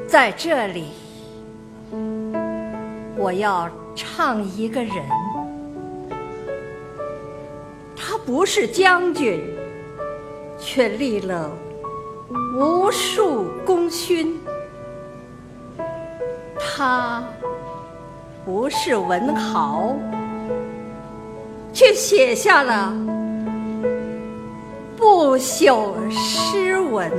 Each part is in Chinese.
在这里，我要唱一个人，他不是将军，却立了无数功勋；他不是文豪，却写下了不朽诗文。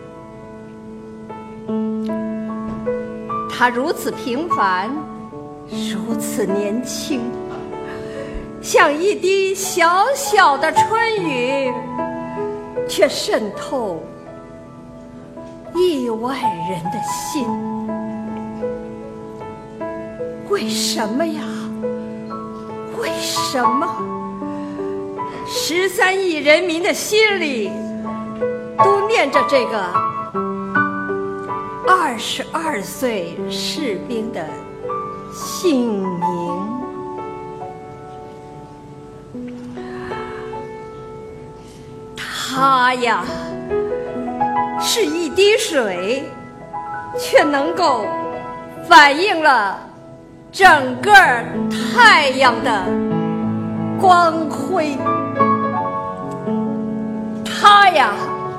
他如此平凡，如此年轻，像一滴小小的春雨，却渗透亿万人的心。为什么呀？为什么13亿人民的心里都念着这个22岁士兵的姓名？他呀，是一滴水，却能够反映了整个太阳的光辉。他呀，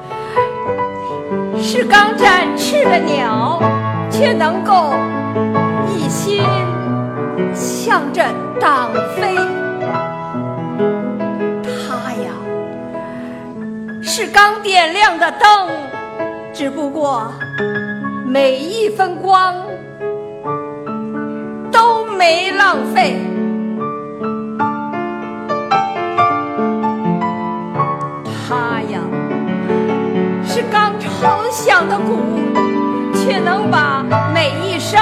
是刚展翅的鸟，却能够一心向着党飞。他呀，是刚点亮的灯，只不过每一分光都没浪费。他呀，是刚敲响的鼓，却能把每一声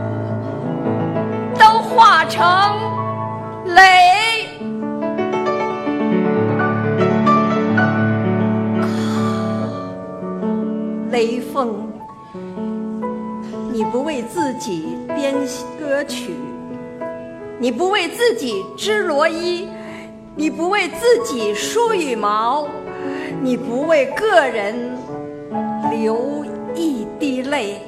都化成雷。雷锋，你不为自己编歌曲，你不为自己织罗衣，你不为自己梳羽毛，你不为个人流一滴泪。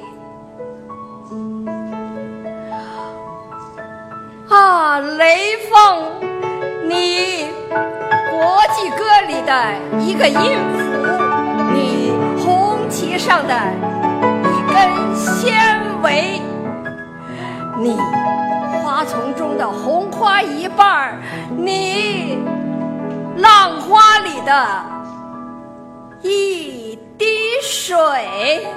啊，雷锋，你国际歌里的一个音符，你红旗上的一根纤维，你花丛中的红花一半，你浪花里的一滴水。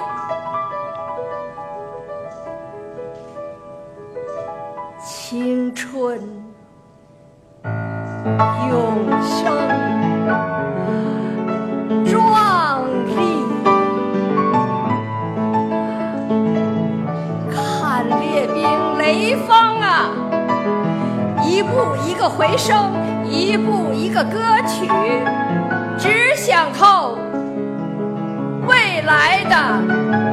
青春永生壮丽，看列兵雷锋啊，一步一个回声，一步一个歌曲，只想透未来的